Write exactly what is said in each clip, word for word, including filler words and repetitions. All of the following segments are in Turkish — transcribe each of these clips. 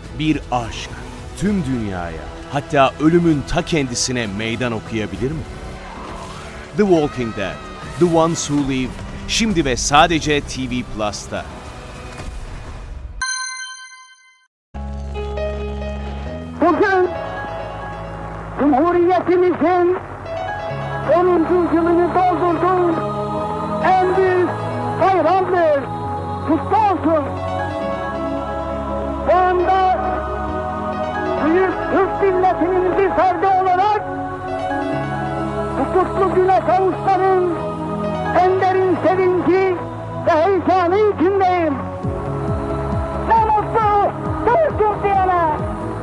Bir aşk tüm dünyaya, hatta ölümün ta kendisine meydan okuyabilir mi? The Walking Dead, The Ones Who Live, şimdi ve sadece T V Plus'ta. Bugün Cumhuriyetimizin onuncu yılını doldurduğu en büyük bayramdır. Kutlu olsun. Bu anda büyük Türk milletinin bir ferdi olarak bu kutlu güne kavuşmanın en derin sevinci ve heyecanı içindeyim. Ne mutlu Türk'üm diyene.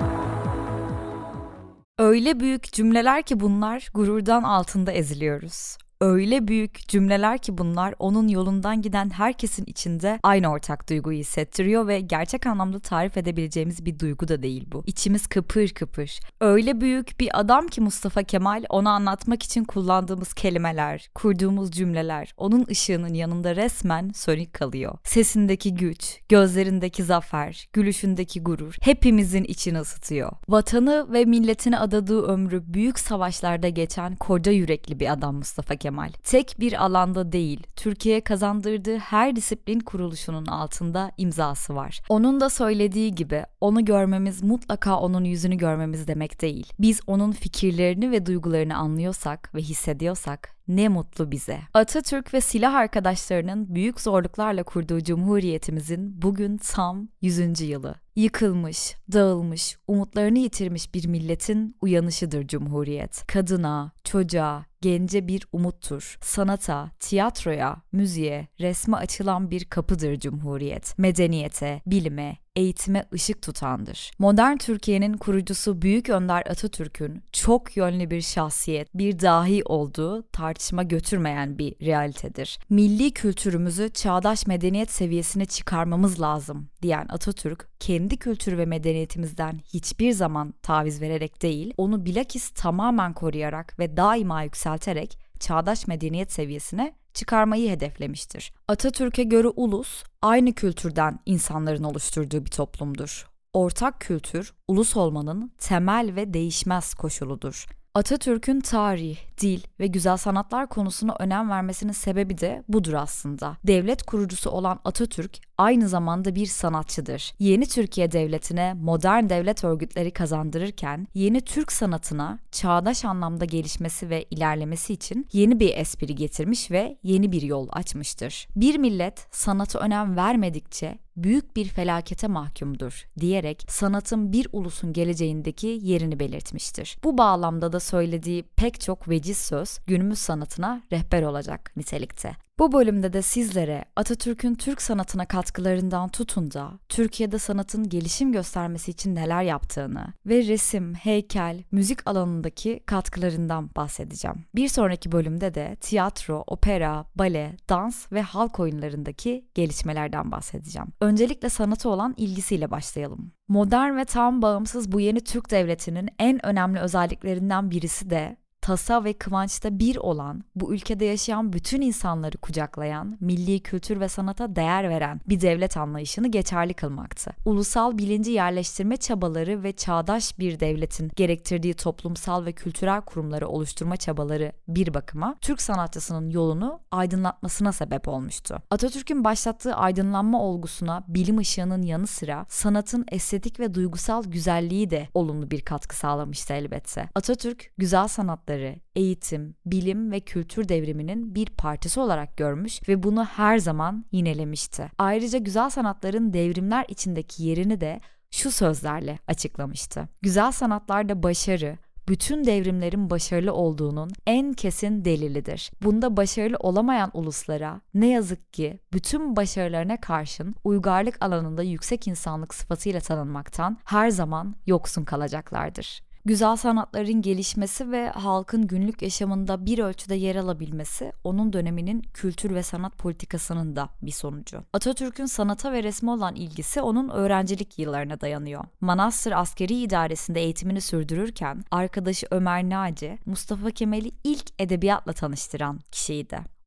Öyle büyük cümleler ki bunlar, gururdan altında eziliyoruz. Öyle büyük cümleler ki bunlar, onun yolundan giden herkesin içinde aynı ortak duyguyu hissettiriyor ve gerçek anlamda tarif edebileceğimiz bir duygu da değil bu. İçimiz kıpır kıpır. Öyle büyük bir adam ki Mustafa Kemal, onu anlatmak için kullandığımız kelimeler, kurduğumuz cümleler, onun ışığının yanında resmen sönük kalıyor. Sesindeki güç, gözlerindeki zafer, gülüşündeki gurur hepimizin içini ısıtıyor. Vatanı ve milletine adadığı ömrü büyük savaşlarda geçen koca yürekli bir adam Mustafa Kemal. Kemal. Tek bir alanda değil, Türkiye'ye kazandırdığı her disiplin kuruluşunun altında imzası var. Onun da söylediği gibi, onu görmemiz mutlaka onun yüzünü görmemiz demek değil. Biz onun fikirlerini ve duygularını anlıyorsak ve hissediyorsak ne mutlu bize. Atatürk ve silah arkadaşlarının büyük zorluklarla kurduğu Cumhuriyetimizin bugün tam yüzüncü yılı. Yıkılmış, dağılmış, umutlarını yitirmiş bir milletin uyanışıdır Cumhuriyet. Kadına, çocuğa, gence bir umuttur. Sanata, tiyatroya, müziğe, resme açılan bir kapıdır Cumhuriyet. Medeniyete, bilime, eğitime ışık tutandır. Modern Türkiye'nin kurucusu Büyük Önder Atatürk'ün çok yönlü bir şahsiyet, bir dahi olduğu tartışma götürmeyen bir realitedir. Milli kültürümüzü çağdaş medeniyet seviyesine çıkarmamız lazım diyen Atatürk, kendi kültürü ve medeniyetimizden hiçbir zaman taviz vererek değil, onu bilakis tamamen koruyarak ve daima yükselterek çağdaş medeniyet seviyesine çıkarmayı hedeflemiştir. Atatürk'e göre ulus, aynı kültürden insanların oluşturduğu bir toplumdur. Ortak kültür, ulus olmanın temel ve değişmez koşuludur. Atatürk'ün tarih, dil ve güzel sanatlar konusuna önem vermesinin sebebi de budur aslında. Devlet kurucusu olan Atatürk aynı zamanda bir sanatçıdır. Yeni Türkiye Devleti'ne modern devlet örgütleri kazandırırken yeni Türk sanatına çağdaş anlamda gelişmesi ve ilerlemesi için yeni bir espri getirmiş ve yeni bir yol açmıştır. Bir millet sanata önem vermedikçe büyük bir felakete mahkumdur diyerek sanatın bir ulusun geleceğindeki yerini belirtmiştir. Bu bağlamda da söylediği pek çok veciz söz günümüz sanatına rehber olacak nitelikte. Bu bölümde de sizlere Atatürk'ün Türk sanatına katkılarından tutun da Türkiye'de sanatın gelişim göstermesi için neler yaptığını ve resim, heykel, müzik alanındaki katkılarından bahsedeceğim. Bir sonraki bölümde de tiyatro, opera, bale, dans ve halk oyunlarındaki gelişmelerden bahsedeceğim. Öncelikle sanata olan ilgisiyle başlayalım. Modern ve tam bağımsız bu yeni Türk devletinin en önemli özelliklerinden birisi de tasa ve kıvançta bir olan, bu ülkede yaşayan bütün insanları kucaklayan, milli kültür ve sanata değer veren bir devlet anlayışını geçerli kılmaktı. Ulusal bilinci yerleştirme çabaları ve çağdaş bir devletin gerektirdiği toplumsal ve kültürel kurumları oluşturma çabaları bir bakıma Türk sanatçısının yolunu aydınlatmasına sebep olmuştu. Atatürk'ün başlattığı aydınlanma olgusuna bilim ışığının yanı sıra sanatın estetik ve duygusal güzelliği de olumlu bir katkı sağlamıştı elbette. Atatürk güzel sanatları, eğitim, bilim ve kültür devriminin bir parçası olarak görmüş ve bunu her zaman yinelemişti. Ayrıca güzel sanatların devrimler içindeki yerini de şu sözlerle açıklamıştı. Güzel sanatlarda başarı, bütün devrimlerin başarılı olduğunun en kesin delilidir. Bunda başarılı olamayan uluslara ne yazık ki bütün başarılarına karşın uygarlık alanında yüksek insanlık sıfatıyla tanınmaktan her zaman yoksun kalacaklardır. Güzel sanatların gelişmesi ve halkın günlük yaşamında bir ölçüde yer alabilmesi onun döneminin kültür ve sanat politikasının da bir sonucu. Atatürk'ün sanata ve resme olan ilgisi onun öğrencilik yıllarına dayanıyor. Manastır Askeri İdaresi'nde eğitimini sürdürürken arkadaşı Ömer Naci, Mustafa Kemal'i ilk edebiyatla tanıştıran kişiydi.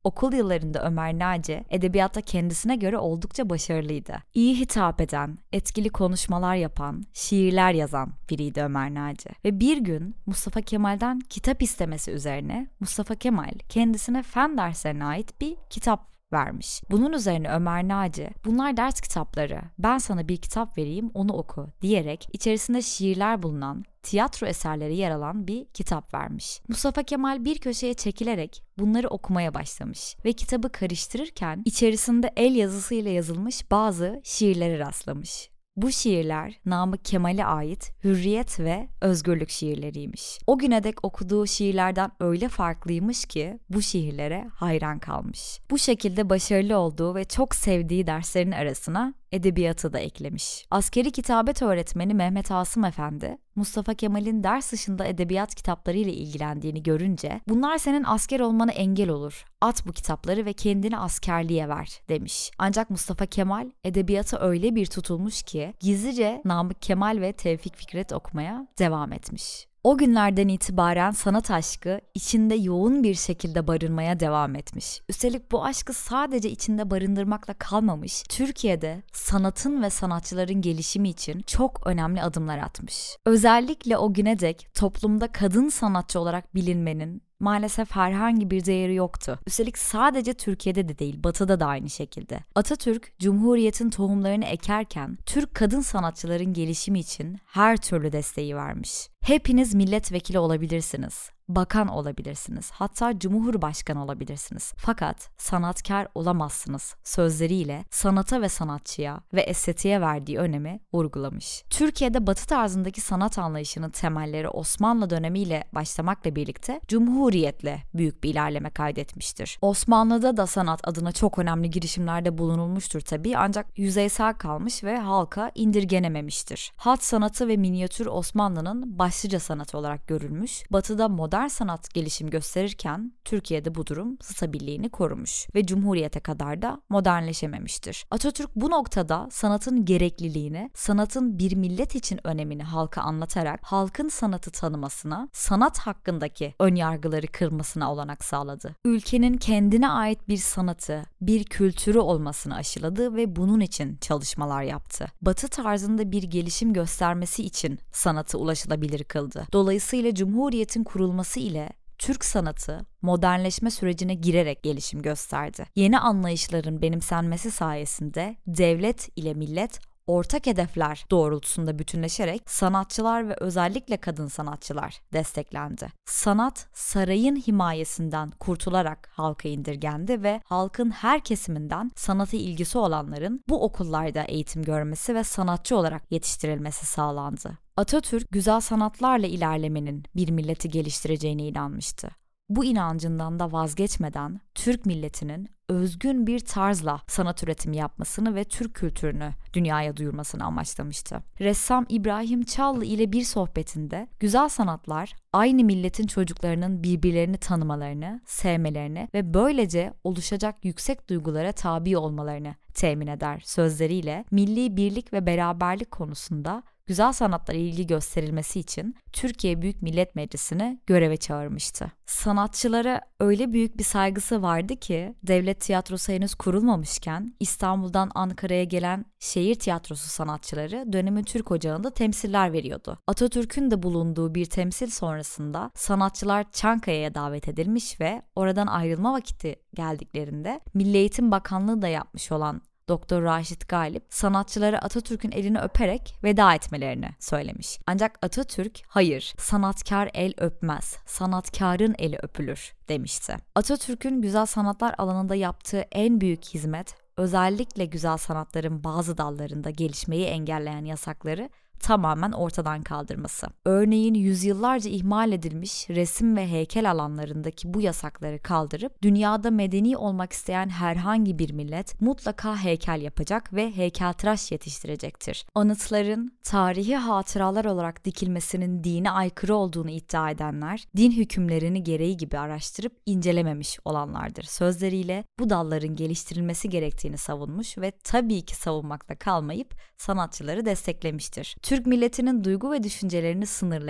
Okul yıllarında Ömer Naci edebiyatta kendisine göre oldukça başarılıydı. İyi hitap eden, etkili konuşmalar yapan, şiirler yazan biriydi Ömer Naci. Ve bir gün Mustafa Kemal'den kitap istemesi üzerine Mustafa Kemal kendisine fen derslerine ait bir kitap vermiş. Bunun üzerine Ömer Naci, bunlar ders kitapları, ben sana bir kitap vereyim onu oku diyerek içerisinde şiirler bulunan, tiyatro eserleri yer alan bir kitap vermiş. Mustafa Kemal bir köşeye çekilerek bunları okumaya başlamış ve kitabı karıştırırken içerisinde el yazısıyla yazılmış bazı şiirlere rastlamış. Bu şiirler Namık Kemal'e ait hürriyet ve özgürlük şiirleriymiş. O güne dek okuduğu şiirlerden öyle farklıymış ki bu şiirlere hayran kalmış. Bu şekilde başarılı olduğu ve çok sevdiği derslerin arasına edebiyatı da eklemiş. Askeri kitabet öğretmeni Mehmet Asım Efendi, Mustafa Kemal'in ders dışında edebiyat kitaplarıyla ilgilendiğini görünce bunlar senin asker olmana engel olur. At bu kitapları ve kendini askerliğe ver demiş. Ancak Mustafa Kemal edebiyata öyle bir tutulmuş ki gizlice Namık Kemal ve Tevfik Fikret okumaya devam etmiş. O günlerden itibaren sanat aşkı içinde yoğun bir şekilde barınmaya devam etmiş. Üstelik bu aşkı sadece içinde barındırmakla kalmamış, Türkiye'de sanatın ve sanatçıların gelişimi için çok önemli adımlar atmış. Özellikle o güne dek toplumda kadın sanatçı olarak bilinmenin maalesef herhangi bir değeri yoktu. Üstelik sadece Türkiye'de de değil, Batı'da da aynı şekilde. Atatürk, Cumhuriyet'in tohumlarını ekerken Türk kadın sanatçıların gelişimi için her türlü desteği vermiş. Hepiniz milletvekili olabilirsiniz, bakan olabilirsiniz, hatta cumhurbaşkanı olabilirsiniz. Fakat sanatkar olamazsınız sözleriyle sanata ve sanatçıya ve estetiğe verdiği önemi vurgulamış. Türkiye'de Batı tarzındaki sanat anlayışının temelleri Osmanlı dönemiyle başlamakla birlikte Cumhuriyet'le büyük bir ilerleme kaydetmiştir. Osmanlı'da da sanat adına çok önemli girişimlerde bulunulmuştur tabii, ancak yüzeysel kalmış ve halka indirgenememiştir. Hat sanatı ve minyatür Osmanlı'nın başlıca sanatı olarak görülmüş. Batı'da modern sanat gelişim gösterirken Türkiye'de bu durum stabilliğini korumuş ve Cumhuriyete kadar da modernleşememiştir. Atatürk bu noktada sanatın gerekliliğini, sanatın bir millet için önemini halka anlatarak halkın sanatı tanımasına, sanat hakkındaki önyargıları kırmasına olanak sağladı. Ülkenin kendine ait bir sanatı, bir kültürü olmasını aşıladı ve bunun için çalışmalar yaptı. Batı tarzında bir gelişim göstermesi için sanatı ulaşılabilir kıldı. Dolayısıyla Cumhuriyet'in kurulması ile Türk sanatı modernleşme sürecine girerek gelişim gösterdi. Yeni anlayışların benimsenmesi sayesinde devlet ile millet ortak hedefler doğrultusunda bütünleşerek sanatçılar ve özellikle kadın sanatçılar desteklendi. Sanat sarayın himayesinden kurtularak halka indirgendi ve halkın her kesiminden sanata ilgisi olanların bu okullarda eğitim görmesi ve sanatçı olarak yetiştirilmesi sağlandı. Atatürk güzel sanatlarla ilerlemenin bir milleti geliştireceğine inanmıştı. Bu inancından da vazgeçmeden Türk milletinin özgün bir tarzla sanat üretimi yapmasını ve Türk kültürünü dünyaya duyurmasını amaçlamıştı. Ressam İbrahim Çallı ile bir sohbetinde güzel sanatlar aynı milletin çocuklarının birbirlerini tanımalarını, sevmelerini ve böylece oluşacak yüksek duygulara tabi olmalarını temin eder sözleriyle milli birlik ve beraberlik konusunda güzel sanatlara ilgi gösterilmesi için Türkiye Büyük Millet Meclisi'ni göreve çağırmıştı. Sanatçılara öyle büyük bir saygısı vardı ki devlet tiyatrosu henüz kurulmamışken İstanbul'dan Ankara'ya gelen şehir tiyatrosu sanatçıları dönemin Türk Ocağı'nda temsiller veriyordu. Atatürk'ün de bulunduğu bir temsil sonrasında sanatçılar Çankaya'ya davet edilmiş ve oradan ayrılma vakti geldiklerinde Milli Eğitim Bakanlığı da yapmış olan Doktor Raşit Galip sanatçılara Atatürk'ün elini öperek veda etmelerini söylemiş. Ancak Atatürk hayır, sanatkar el öpmez, sanatkarın eli öpülür demişti. Atatürk'ün güzel sanatlar alanında yaptığı en büyük hizmet özellikle güzel sanatların bazı dallarında gelişmeyi engelleyen yasakları tamamen ortadan kaldırması. Örneğin yüzyıllarca ihmal edilmiş resim ve heykel alanlarındaki bu yasakları kaldırıp dünyada medeni olmak isteyen herhangi bir millet mutlaka heykel yapacak ve heykeltıraş yetiştirecektir. Anıtların tarihi hatıralar olarak dikilmesinin dine aykırı olduğunu iddia edenler, din hükümlerini gereği gibi araştırıp incelememiş olanlardır. Sözleriyle bu dalların geliştirilmesi gerektiğini savunmuş ve tabii ki savunmakla kalmayıp sanatçıları desteklemiştir. Türk milletinin duygu ve düşüncelerini sınırlayan,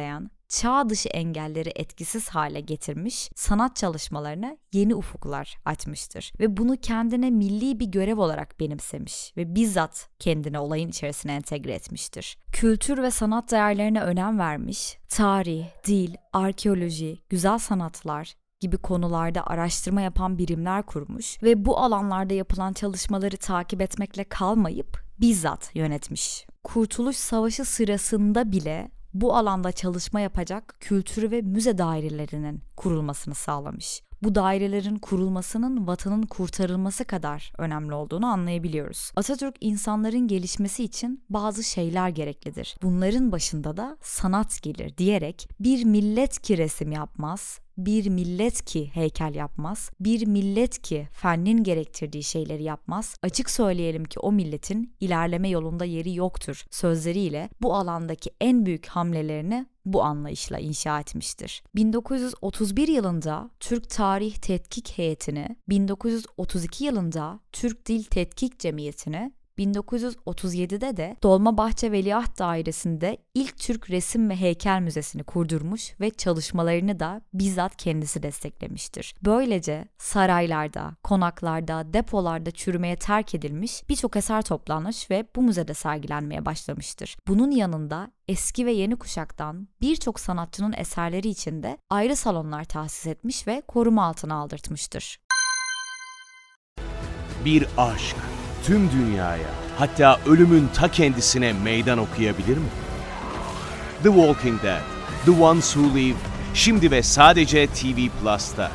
çağ dışı engelleri etkisiz hale getirmiş, sanat çalışmalarına yeni ufuklar açmıştır. Ve bunu kendine milli bir görev olarak benimsemiş ve bizzat kendini olayın içerisine entegre etmiştir. Kültür ve sanat değerlerine önem vermiş, tarih, dil, arkeoloji, güzel sanatlar gibi konularda araştırma yapan birimler kurmuş ve bu alanlarda yapılan çalışmaları takip etmekle kalmayıp bizzat yönetmiş. Kurtuluş Savaşı sırasında bile bu alanda çalışma yapacak kültür ve müze dairelerinin kurulmasını sağlamış. Bu dairelerin kurulmasının vatanın kurtarılması kadar önemli olduğunu anlayabiliyoruz. Atatürk insanların gelişmesi için bazı şeyler gereklidir. Bunların başında da sanat gelir diyerek bir millet ki resim yapmaz, bir millet ki heykel yapmaz, bir millet ki fennin gerektirdiği şeyleri yapmaz, açık söyleyelim ki o milletin ilerleme yolunda yeri yoktur sözleriyle bu alandaki en büyük hamlelerini bu anlayışla inşa etmiştir. bin dokuz yüz otuz bir yılında Türk Tarih Tetkik Heyeti'ni, bin dokuz yüz otuz iki yılında Türk Dil Tetkik Cemiyeti'ni, bin dokuz yüz otuz yedide de Dolmabahçe Veliaht Dairesi'nde ilk Türk Resim ve Heykel Müzesi'ni kurdurmuş ve çalışmalarını da bizzat kendisi desteklemiştir. Böylece saraylarda, konaklarda, depolarda çürümeye terk edilmiş birçok eser toplanmış ve bu müzede sergilenmeye başlamıştır. Bunun yanında eski ve yeni kuşaktan birçok sanatçının eserleri için de ayrı salonlar tahsis etmiş ve koruma altına aldırtmıştır. Bir aşk tüm dünyaya, hatta ölümün ta kendisine meydan okuyabilir mi? The Walking Dead, The Ones Who Live, şimdi ve sadece T V Plus'ta.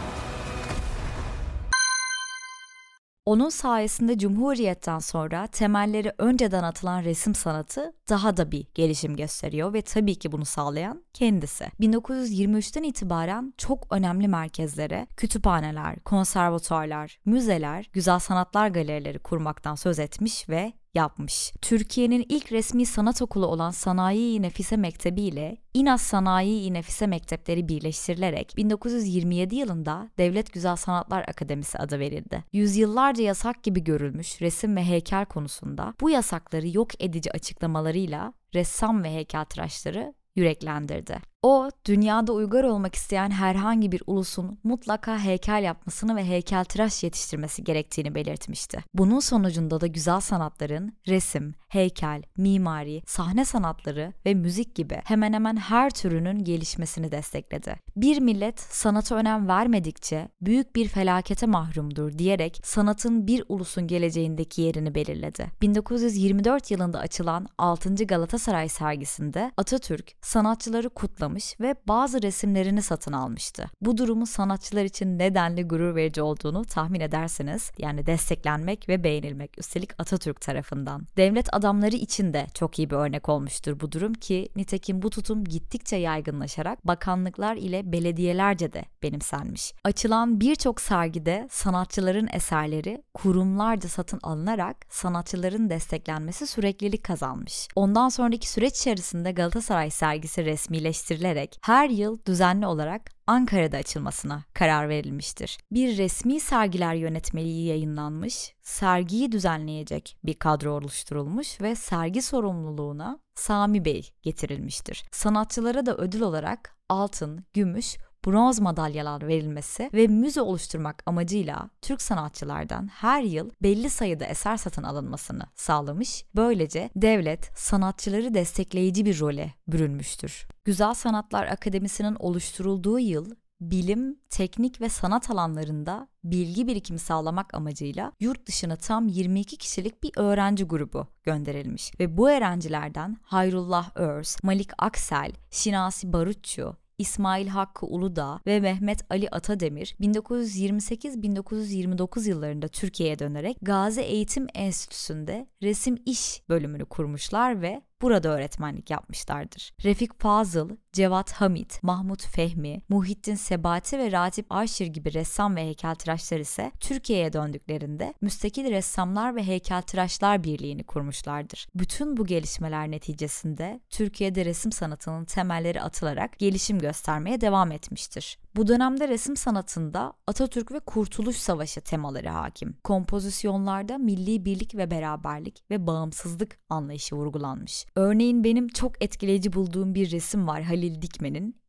Onun sayesinde Cumhuriyet'ten sonra temelleri önceden atılan resim sanatı daha da bir gelişim gösteriyor ve tabii ki bunu sağlayan kendisi. bin dokuz yüz yirmi üçten itibaren çok önemli merkezlere, kütüphaneler, konservatuarlar, müzeler, güzel sanatlar galerileri kurmaktan söz etmiş ve yapmış. Türkiye'nin ilk resmi sanat okulu olan Sanayi-i Nefise Mektebi ile İNAS Sanayi-i Nefise Mektepleri birleştirilerek bin dokuz yüz yirmi yedi yılında Devlet Güzel Sanatlar Akademisi adı verildi. Yüzyıllarca yasak gibi görülmüş resim ve heykel konusunda bu yasakları yok edici açıklamalarıyla ressam ve heykeltıraşları yüreklendirdi. O, dünyada uygar olmak isteyen herhangi bir ulusun mutlaka heykel yapmasını ve heykeltıraş yetiştirmesi gerektiğini belirtmişti. Bunun sonucunda da güzel sanatların resim, heykel, mimari, sahne sanatları ve müzik gibi hemen hemen her türünün gelişmesini destekledi. Bir millet sanata önem vermedikçe büyük bir felakete mahrumdur diyerek sanatın bir ulusun geleceğindeki yerini belirledi. bin dokuz yüz yirmi dört yılında açılan altıncı Galatasaray sergisinde Atatürk sanatçıları kutlamış ve bazı resimlerini satın almıştı. Bu durumun sanatçılar için nedenli gurur verici olduğunu tahmin edersiniz. Yani desteklenmek ve beğenilmek, üstelik Atatürk tarafından. Devlet adamları için de çok iyi bir örnek olmuştur bu durum ki nitekim bu tutum gittikçe yaygınlaşarak bakanlıklar ile belediyelerce de benimsenmiş. Açılan birçok sergide sanatçıların eserleri kurumlarca satın alınarak sanatçıların desteklenmesi süreklilik kazanmış. Ondan sonraki süreç içerisinde Galatasaray sergisi resmileştirilerek her yıl düzenli olarak Ankara'da açılmasına karar verilmiştir. Bir resmi sergiler yönetmeliği yayınlanmış, sergiyi düzenleyecek bir kadro oluşturulmuş ve sergi sorumluluğuna Sami Bey getirilmiştir. Sanatçılara da ödül olarak altın, gümüş, bronz madalyalar verilmesi ve müze oluşturmak amacıyla Türk sanatçılardan her yıl belli sayıda eser satın alınmasını sağlamış. Böylece devlet sanatçıları destekleyici bir role bürünmüştür. Güzel Sanatlar Akademisi'nin oluşturulduğu yıl bilim, teknik ve sanat alanlarında bilgi birikimi sağlamak amacıyla yurt dışına tam yirmi iki kişilik bir öğrenci grubu gönderilmiş ve bu öğrencilerden Hayrullah Örs, Malik Aksel, Şinasi Barutçu, İsmail Hakkı Uludağ ve Mehmet Ali Atademir bin dokuz yüz yirmi sekiz bin dokuz yüz yirmi dokuz yıllarında Türkiye'ye dönerek Gazi Eğitim Enstitüsü'nde resim iş bölümünü kurmuşlar ve burada öğretmenlik yapmışlardır. Refik Fazıl, Cevat Hamit, Mahmut Fehmi, Muhittin Sebati ve Ratip Aşir gibi ressam ve heykeltıraşlar ise Türkiye'ye döndüklerinde Müstakil Ressamlar ve Heykeltıraşlar Birliği'ni kurmuşlardır. Bütün bu gelişmeler neticesinde Türkiye'de resim sanatının temelleri atılarak gelişim göstermeye devam etmiştir. Bu dönemde resim sanatında Atatürk ve Kurtuluş Savaşı temaları hakim. Kompozisyonlarda milli birlik ve beraberlik ve bağımsızlık anlayışı vurgulanmış. Örneğin benim çok etkileyici bulduğum bir resim var Halil Dikmen'in.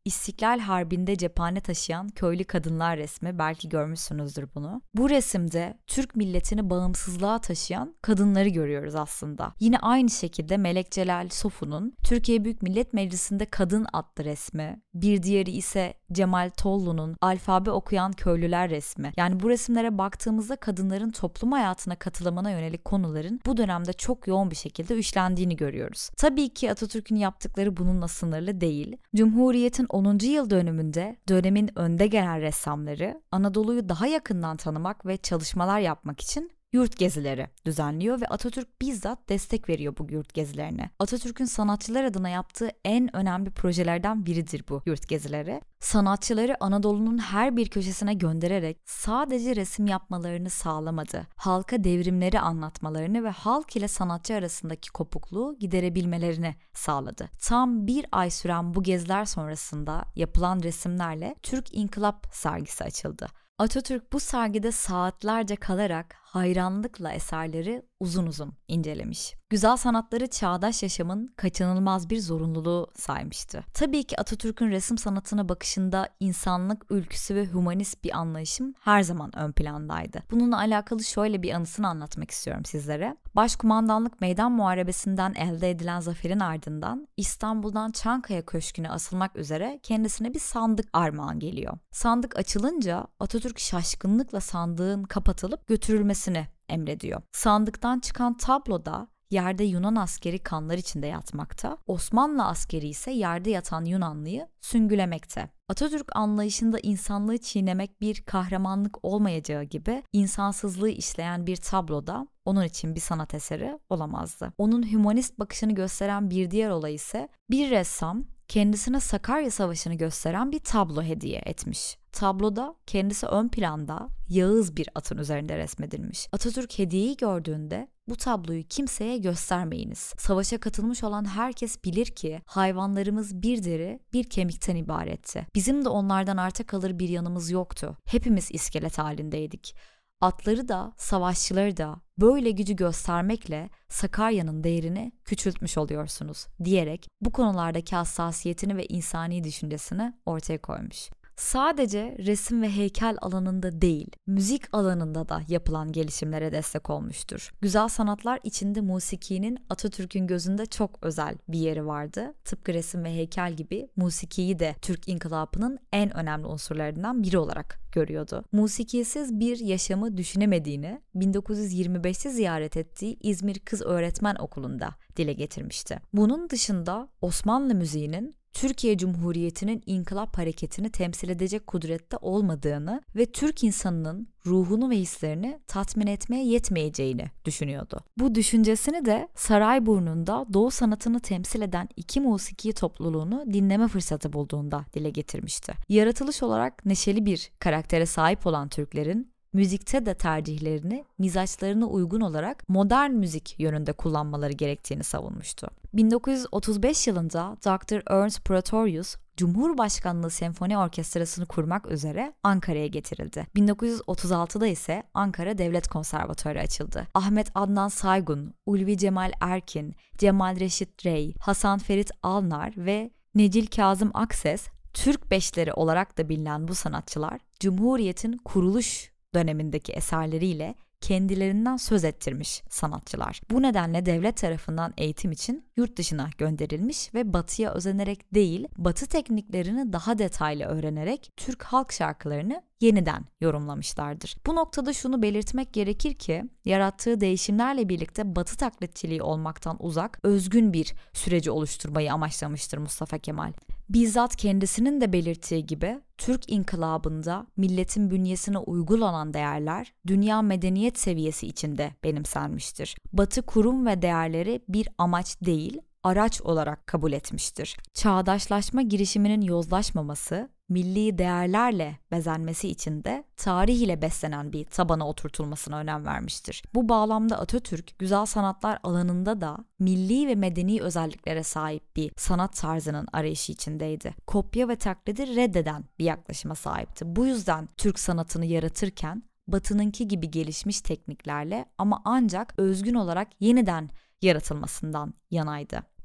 İstiklal Harbi'nde cephane taşıyan köylü kadınlar resmi, belki görmüşsünüzdür bunu. Bu resimde Türk milletini bağımsızlığa taşıyan kadınları görüyoruz aslında. Yine aynı şekilde Melek Celal Sofu'nun Türkiye Büyük Millet Meclisi'nde Kadın adlı resmi, bir diğeri ise Cemal Tollu'nun Alfabe Okuyan Köylüler resmi. Yani bu resimlere baktığımızda kadınların toplum hayatına katılımına yönelik konuların bu dönemde çok yoğun bir şekilde işlendiğini görüyoruz. Tabii ki Atatürk'ün yaptıkları bununla sınırlı değil. Cumhuriyet'in onuncu yıl dönümünde dönemin önde gelen ressamları Anadolu'yu daha yakından tanımak ve çalışmalar yapmak için yurt gezileri düzenliyor ve Atatürk bizzat destek veriyor bu yurt gezilerine. Atatürk'ün sanatçılar adına yaptığı en önemli projelerden biridir bu yurt gezileri. Sanatçıları Anadolu'nun her bir köşesine göndererek sadece resim yapmalarını sağlamadı. Halka devrimleri anlatmalarını ve halk ile sanatçı arasındaki kopukluğu giderebilmelerini sağladı. Tam bir ay süren bu geziler sonrasında yapılan resimlerle Türk İnkılap sergisi açıldı. Atatürk bu sergide saatlerce kalarak hayranlıkla eserleri uzun uzun incelemiş. Güzel sanatları çağdaş yaşamın kaçınılmaz bir zorunluluğu saymıştı. Tabii ki Atatürk'ün resim sanatına bakışında insanlık ülküsü ve hümanist bir anlayışım her zaman ön plandaydı. Bununla alakalı şöyle bir anısını anlatmak istiyorum sizlere. Başkumandanlık Meydan Muharebesi'nden elde edilen zaferin ardından İstanbul'dan Çankaya Köşkü'ne asılmak üzere kendisine bir sandık armağan geliyor. Sandık açılınca Atatürk şaşkınlıkla sandığın kapatılıp götürülmesini emrediyor. Sandıktan çıkan tabloda yerde Yunan askeri kanlar içinde yatmakta, Osmanlı askeri ise yerde yatan Yunanlıyı süngülemekte. Atatürk anlayışında insanlığı çiğnemek bir kahramanlık olmayacağı gibi insansızlığı işleyen bir tabloda onun için bir sanat eseri olamazdı. Onun hümanist bakışını gösteren bir diğer olay ise bir ressam kendisine Sakarya Savaşı'nı gösteren bir tablo hediye etmiş. Tabloda kendisi ön planda Yağız bir atın üzerinde resmedilmiş. Atatürk hediyeyi gördüğünde bu tabloyu kimseye göstermeyiniz. Savaşa katılmış olan herkes bilir ki hayvanlarımız bir deri bir kemikten ibaretti. Bizim de onlardan arta kalır bir yanımız yoktu. Hepimiz iskelet halindeydik. Atları da savaşçıları da böyle gücü göstermekle Sakarya'nın değerini küçültmüş oluyorsunuz diyerek bu konulardaki hassasiyetini ve insani düşüncesini ortaya koymuş. Sadece resim ve heykel alanında değil, müzik alanında da yapılan gelişimlere destek olmuştur. Güzel sanatlar içinde musikinin Atatürk'ün gözünde çok özel bir yeri vardı. Tıpkı resim ve heykel gibi musikiyi de Türk İnkılapı'nın en önemli unsurlarından biri olarak görüyordu. Musikisiz bir yaşamı düşünemediğini bin dokuz yüz yirmi beşte ziyaret ettiği İzmir Kız Öğretmen Okulu'nda dile getirmişti. Bunun dışında Osmanlı müziğinin Türkiye Cumhuriyeti'nin inkılap hareketini temsil edecek kudrette olmadığını ve Türk insanının ruhunu ve hislerini tatmin etmeye yetmeyeceğini düşünüyordu. Bu düşüncesini de Sarayburnu'nda Doğu sanatını temsil eden iki musiki topluluğunu dinleme fırsatı bulduğunda dile getirmişti. Yaratılış olarak neşeli bir karaktere sahip olan Türklerin müzikte de tercihlerini mizaçlarına uygun olarak modern müzik yönünde kullanmaları gerektiğini savunmuştu. bin dokuz yüz otuz beş yılında doktor Ernst Praetorius Cumhurbaşkanlığı Senfoni Orkestrası'nı kurmak üzere Ankara'ya getirildi. bin dokuz yüz otuz altıda ise Ankara Devlet Konservatuarı açıldı. Ahmet Adnan Saygun, Ulvi Cemal Erkin, Cemal Reşit Rey, Hasan Ferit Alnar ve Necil Kazım Akses, Türk Beşleri olarak da bilinen bu sanatçılar Cumhuriyet'in kuruluş dönemindeki eserleriyle kendilerinden söz ettirmiş sanatçılar. Bu nedenle devlet tarafından eğitim için yurt dışına gönderilmiş ve batıya özenerek değil, batı tekniklerini daha detaylı öğrenerek Türk halk şarkılarını yeniden yorumlamışlardır. Bu noktada şunu belirtmek gerekir ki, yarattığı değişimlerle birlikte batı taklitçiliği olmaktan uzak, özgün bir süreci oluşturmayı amaçlamıştır Mustafa Kemal. Bizzat kendisinin de belirttiği gibi, Türk İnkılabı'nda milletin bünyesine uygun olan değerler, dünya medeniyet seviyesi içinde benimsenmiştir. Batı kurum ve değerleri bir amaç değil, araç olarak kabul etmiştir. Çağdaşlaşma girişiminin yozlaşmaması, milli değerlerle bezenmesi için de tarih ile beslenen bir tabana oturtulmasına önem vermiştir. Bu bağlamda Atatürk, güzel sanatlar alanında da milli ve medeni özelliklere sahip bir sanat tarzının arayışı içindeydi. Kopya ve taklidi reddeden bir yaklaşıma sahipti. Bu yüzden Türk sanatını yaratırken Batı'nınki gibi gelişmiş tekniklerle ama ancak özgün olarak yeniden yaratılmasından yanaydı.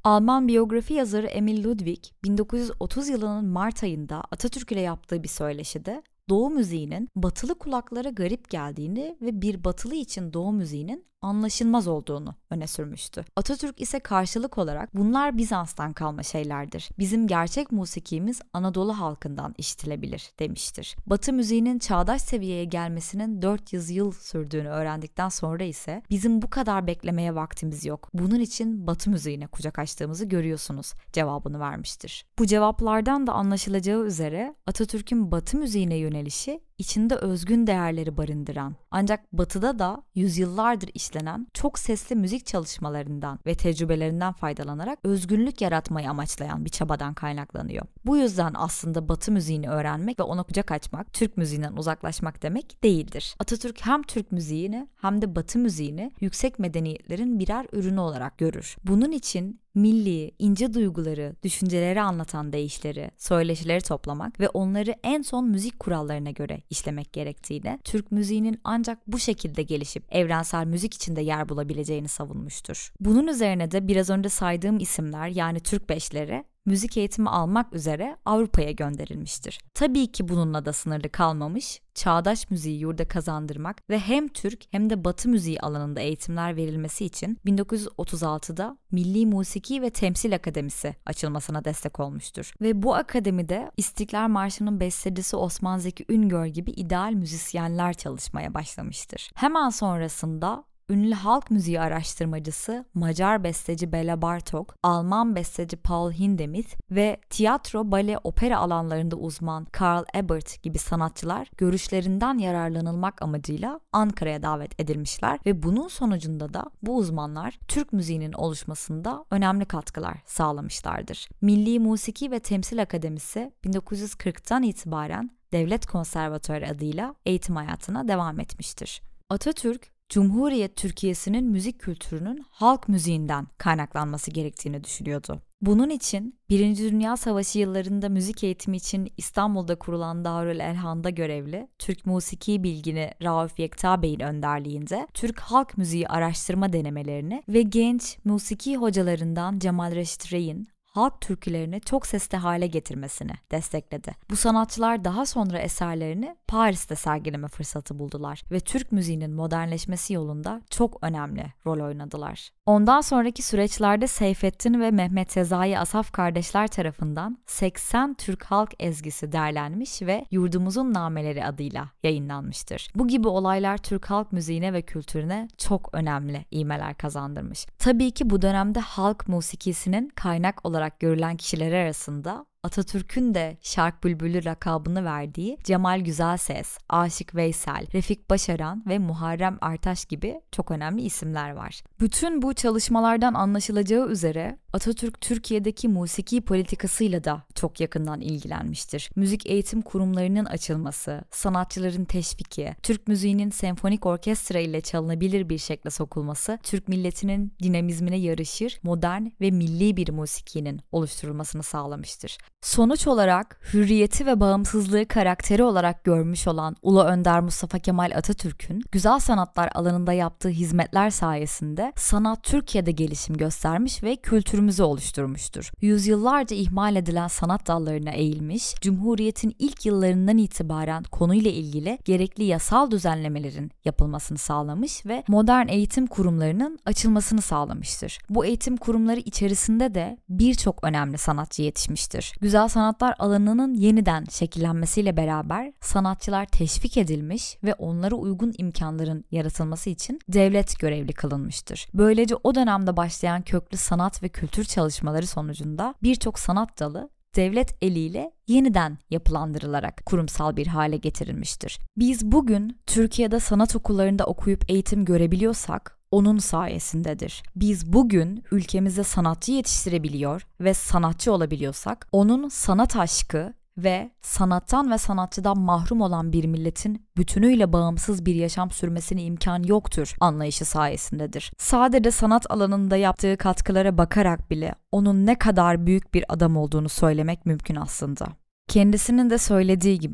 Alman biyografi yazarı Emil Ludwig, bin dokuz yüz otuz yılının Mart ayında Atatürk ile yaptığı bir söyleşide Doğu müziğinin batılı kulaklara garip geldiğini ve bir batılı için Doğu müziğinin anlaşılmaz olduğunu öne sürmüştü. Atatürk ise karşılık olarak bunlar Bizans'tan kalma şeylerdir. Bizim gerçek musikimiz Anadolu halkından işitilebilir demiştir. Batı müziğinin çağdaş seviyeye gelmesinin dört yüz yıl sürdüğünü öğrendikten sonra ise bizim bu kadar beklemeye vaktimiz yok. Bunun için Batı müziğine kucak açtığımızı görüyorsunuz cevabını vermiştir. Bu cevaplardan da anlaşılacağı üzere Atatürk'ün Batı müziğine yönelişi içinde özgün değerleri barındıran, ancak Batı'da da yüzyıllardır işlenen çok sesli müzik çalışmalarından ve tecrübelerinden faydalanarak özgünlük yaratmayı amaçlayan bir çabadan kaynaklanıyor. Bu yüzden aslında Batı müziğini öğrenmek ve ona kucak açmak, Türk müziğinden uzaklaşmak demek değildir. Atatürk hem Türk müziğini hem de Batı müziğini yüksek medeniyetlerin birer ürünü olarak görür. Bunun için milli, ince duyguları, düşünceleri anlatan deyişleri, söyleşileri toplamak ve onları en son müzik kurallarına göre işlemek gerektiğini, Türk müziğinin ancak bu şekilde gelişip evrensel müzik içinde yer bulabileceğini savunmuştur. Bunun üzerine de biraz önce saydığım isimler, yani Türk beşleri, müzik eğitimi almak üzere Avrupa'ya gönderilmiştir. Tabii ki bununla da sınırlı kalmamış, çağdaş müziği yurda kazandırmak ve hem Türk hem de Batı müziği alanında eğitimler verilmesi için bin dokuz yüz otuz altıda Milli Musiki ve Temsil Akademisi açılmasına destek olmuştur. Ve bu akademide İstiklal Marşı'nın bestecisi Osman Zeki Üngör gibi ideal müzisyenler çalışmaya başlamıştır. Hemen sonrasında ünlü halk müziği araştırmacısı Macar besteci Bela Bartok, Alman besteci Paul Hindemith ve tiyatro, bale, opera alanlarında uzman Karl Ebert gibi sanatçılar görüşlerinden yararlanılmak amacıyla Ankara'ya davet edilmişler ve bunun sonucunda da bu uzmanlar Türk müziğinin oluşmasında önemli katkılar sağlamışlardır. Milli Musiki ve Temsil Akademisi bin dokuz yüz kırktan itibaren Devlet Konservatuarı adıyla eğitim hayatına devam etmiştir. Atatürk, Cumhuriyet Türkiye'sinin müzik kültürünün halk müziğinden kaynaklanması gerektiğini düşünüyordu. Bunun için Birinci Dünya Savaşı yıllarında müzik eğitimi için İstanbul'da kurulan Darül Elhan'da görevli Türk musiki bilgini Rauf Yekta Bey'in önderliğinde Türk halk müziği araştırma denemelerini ve genç musiki hocalarından Cemal Reşit Rey'in halk türkülerini çok sesli hale getirmesini destekledi. Bu sanatçılar daha sonra eserlerini Paris'te sergileme fırsatı buldular ve Türk müziğinin modernleşmesi yolunda çok önemli rol oynadılar. Ondan sonraki süreçlerde Seyfettin ve Mehmet Sezai Asaf kardeşler tarafından seksen Türk halk ezgisi derlenmiş ve Yurdumuzun Nameleri adıyla yayınlanmıştır. Bu gibi olaylar Türk halk müziğine ve kültürüne çok önemli ivmeler kazandırmış. Tabii ki bu dönemde halk musikisinin kaynak olarak görülen kişiler arasında Atatürk'ün de Şark Bülbülü lakabını verdiği Cemal Güzelses, Aşık Veysel, Refik Başaran ve Muharrem Artaş gibi çok önemli isimler var. Bütün bu çalışmalardan anlaşılacağı üzere Atatürk Türkiye'deki musiki politikasıyla da çok yakından ilgilenmiştir. Müzik eğitim kurumlarının açılması, sanatçıların teşviki, Türk müziğinin senfonik orkestra ile çalınabilir bir şekle sokulması, Türk milletinin dinamizmine yarışır, modern ve milli bir musikinin oluşturulmasını sağlamıştır. Sonuç olarak hürriyeti ve bağımsızlığı karakteri olarak görmüş olan Ulu Önder Mustafa Kemal Atatürk'ün güzel sanatlar alanında yaptığı hizmetler sayesinde sanat Türkiye'de gelişim göstermiş ve kültürümüzü oluşturmuştur. Yüzyıllarca ihmal edilen sanat dallarına eğilmiş, Cumhuriyet'in ilk yıllarından itibaren konuyla ilgili gerekli yasal düzenlemelerin yapılmasını sağlamış ve modern eğitim kurumlarının açılmasını sağlamıştır. Bu eğitim kurumları içerisinde de birçok önemli sanatçı yetişmiştir. Güzel sanatlar alanının yeniden şekillenmesiyle beraber sanatçılar teşvik edilmiş ve onlara uygun imkanların yaratılması için devlet görevli kılınmıştır. Böylece o dönemde başlayan köklü sanat ve kültür çalışmaları sonucunda birçok sanat dalı devlet eliyle yeniden yapılandırılarak kurumsal bir hale getirilmiştir. Biz bugün Türkiye'de sanat okullarında okuyup eğitim görebiliyorsak onun sayesindedir. Biz bugün ülkemizde sanatçı yetiştirebiliyor ve sanatçı olabiliyorsak onun sanat aşkı ve sanattan ve sanatçıdan mahrum olan bir milletin bütünüyle bağımsız bir yaşam sürmesine imkan yoktur anlayışı sayesindedir. Sadece sanat alanında yaptığı katkılara bakarak bile onun ne kadar büyük bir adam olduğunu söylemek mümkün aslında. Kendisinin de söylediği gibi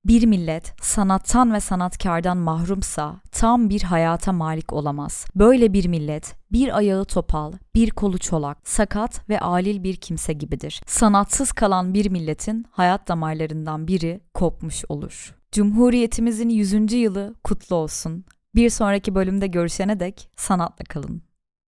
Bir millet sanattan ve sanatkardan mahrumsa tam bir hayata malik olamaz. Böyle bir millet bir ayağı topal, bir kolu çolak, sakat ve alil bir kimse gibidir. Sanatsız kalan bir milletin hayat damarlarından biri kopmuş olur. Cumhuriyetimizin yüzüncü yılı kutlu olsun. Bir sonraki bölümde görüşene dek sanatla kalın.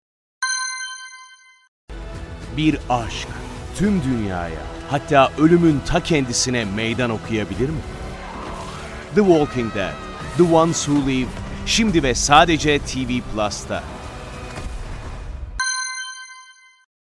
Bir aşk tüm dünyaya, hatta ölümün ta kendisine meydan okuyabilir mi? The Walking Dead, The Ones Who Live, şimdi ve sadece T V Plus'ta.